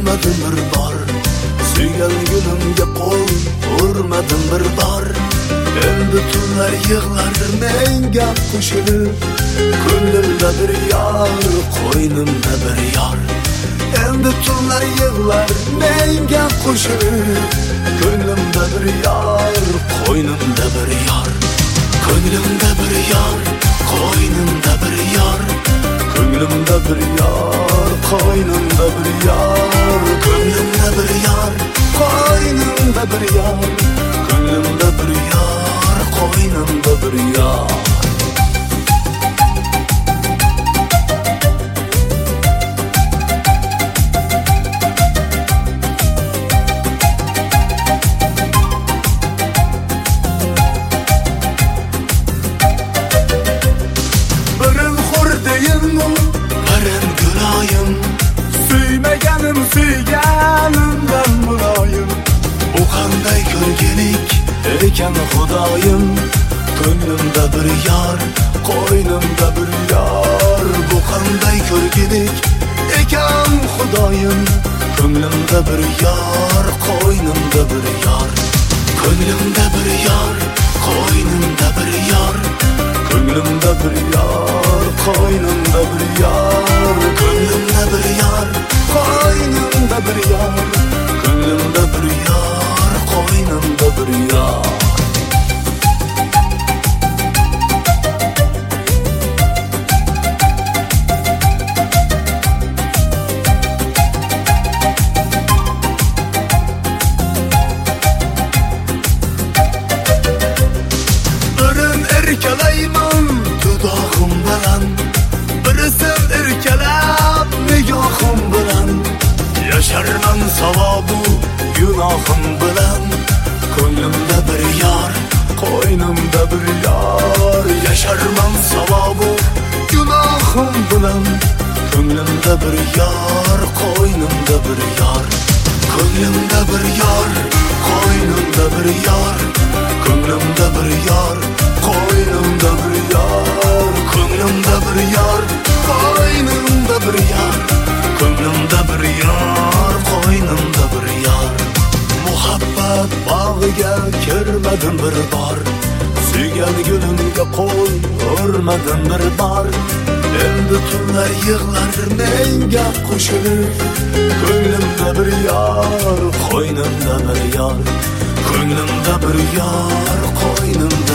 ko'rmadim bir bor. Suygan gulimga qo'l urmadim bir bor. Endi tunlar yig'lar menga qo'shilib, ko'nglimda bir yor, qo'ynimda bir yor. Endi tunlar yig'lar menga qo'shilib, ko'nglimda bir yor, qo'ynimda bir yor. Ko'nglimda bir yor, qo'ynimda bir yor. Ko'nglimda bir yor, qo'ynimda bir yor. Ko'nglimda bir yor, qo'ynimda bir yor. Ko'nglimda bir yor, qo'ynimda bir yor. Suyganimdan muloyim, bu qanday ko'rgilik ekan Xudoyim. Ko'nglimda bir yor, qo'ynimda bir yor. Bu qanday ko'rgilik ekan Xudoyim. Ko'nglimda bir yor, qo'ynimda bir yor. Ko'nglimda bir yor, qo'ynimda bir yor. Ko'nglimda bir yor, qo'ynimda bir yor. Ko'nglimda bir yor, qo'ynimda bir yor. Ko'nglimda bir yor, qo'ynimda bir yor. Birin erkalayman dudog'im bilan, birisin erkalab nigohim bilan. Yasharman savobu gunohim bilan. Ko'nglimda bir yor, qo'ynimda bir yor. Yasharman savobu gunohim bilan. Ko'nglimda bir yor, qo'ynimda bir yor. Ko'nglimda bir yor, qo'ynimda bir yor. Ko'nglimda bir yor, qo'ynimda bir yor. Ko'nglimda bir yor, qo'ynimda bir yor. Ko'nglimda bir yor, qo'ynimda bir yor. Muhabbat bog'iga kirmadim bir bor. Suygan gulimga qo'l urmadim bir bor. Endi tunlar yig'lar menga qo'shilib, ko'nglimda bir yor, qo'ynimda bir yor. Ko'nglimda bir yor, qo'ynimda